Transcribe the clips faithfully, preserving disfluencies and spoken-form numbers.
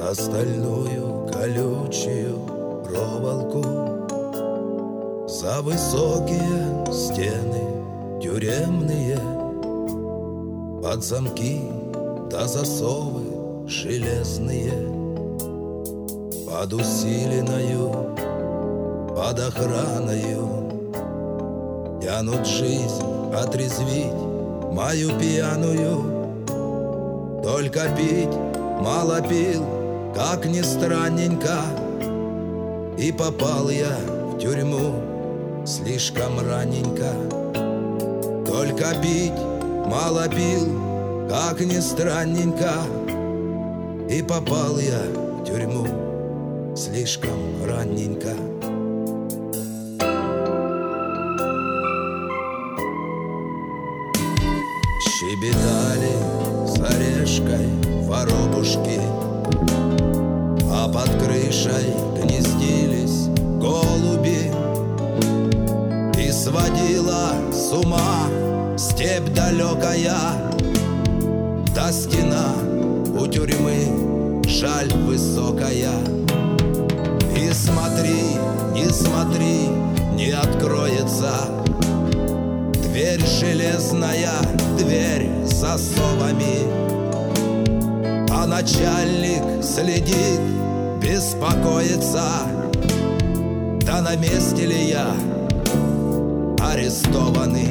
За стальную колючую проволоку, за высокие стены тюремные, под замки да засовы железные, под усиленную, под охраною тянут жизнь отрезвить мою пьяную. Только пить мало пил, как ни странненько, и попал я в тюрьму слишком раненько. Только пить мало пил, как ни странненько, и попал я в тюрьму слишком раненько. Щебетали с орешкой воробушки, а под крышей гнездились голуби. И сводила с ума степь далекая, да стена у тюрьмы, жаль, высокая. И смотри, не смотри, не откроется дверь железная, дверь с засовами, а начальник следит, беспокоится, да на месте ли я арестованный.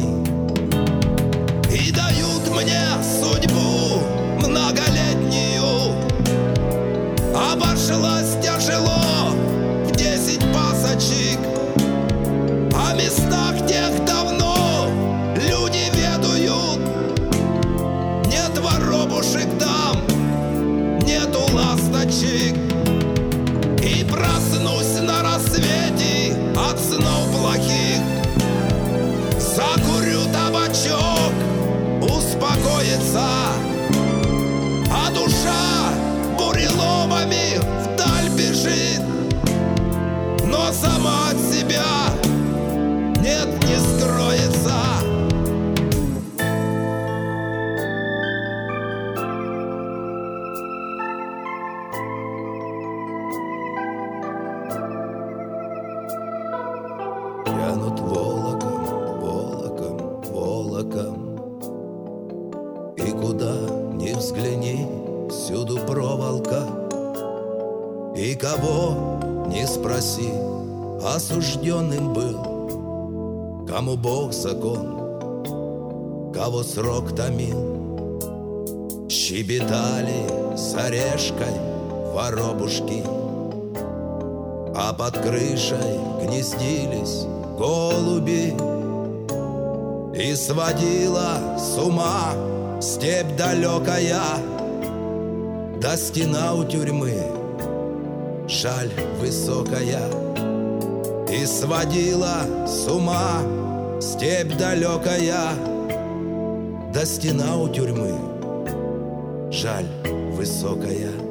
И дают мне судьбу многолетнюю, обошлась тяжело в десять пасочек, о местах тех давно люди ведают. Нет воробушек там, нету ласточек. И проснусь на рассвете от снов плохих, закурю табачок, успокоится, а душа буреломами вдаль бежит, но сама от себя нет, не скроется. Тянут волоком, волоком, волоком, и куда ни взгляни, всюду проволока. И кого не спроси, осужденным был, кому Бог закон, кого срок томил. Щебетали с орешкой воробушки, а под крышей гнездились голуби. И сводила с ума степь далекая, да стена у тюрьмы, жаль, высокая. И сводила с ума степь далекая, да стена у тюрьмы, жаль, высокая.